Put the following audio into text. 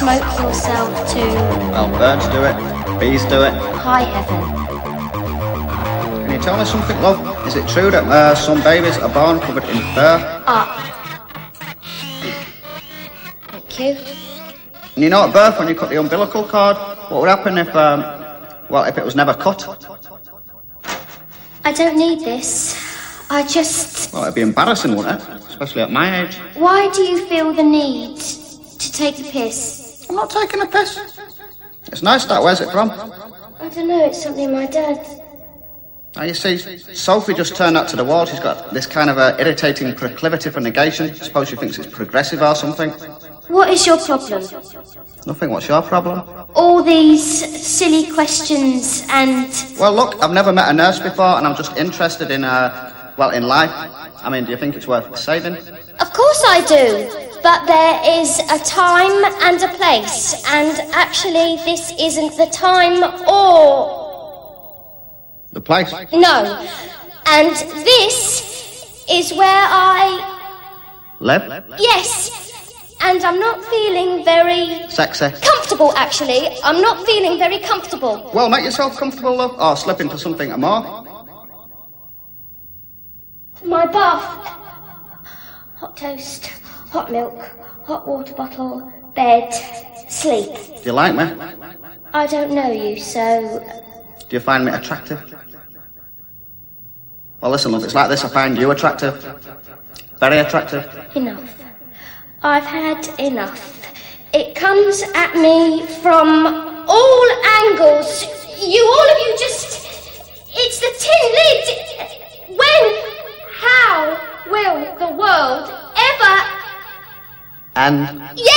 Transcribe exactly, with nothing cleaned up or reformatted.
smoke yourself to... Well, birds do it, bees do it. high heaven. Can you tell me something, love? Is it true that uh, some babies are born covered in fur? Up. Thank you. And you know at birth when you cut the umbilical cord, what would happen if, um, well, if it was never cut? I don't need this. I just... Well, it'd be embarrassing, wouldn't it? Especially at my age. Why do you feel the need to take the piss? I'm not taking a piss. It's nice that. Where's it from? I don't know, it's something my dad... Now, you see, Sophie just turned out to the wall. She's got this kind of a irritating proclivity for negation. I suppose she thinks it's progressive or something. What is your problem? Nothing. What's your problem? All these silly questions and... Well, look, I've never met a nurse before, and I'm just interested in, uh, well, in life. I mean, do you think it's worth saving? Of course I do. But there is a time and a place, and actually this isn't the time or... The place? No. And this is where I... Live? Yes. And I'm not feeling very... Sexy? Comfortable, actually. I'm not feeling very comfortable. Well, make yourself comfortable, love, or slip into something more. My bath. Hot toast, hot milk, hot water bottle, bed, sleep. Do you like me? I don't know you, so... Do you find me attractive? Well, listen, love, it's like this. I find you attractive. Very attractive. Enough. I've had enough. It comes at me from all angles. You, all of you, just... It's the tin lid. When, how will the world ever... And... Yeah!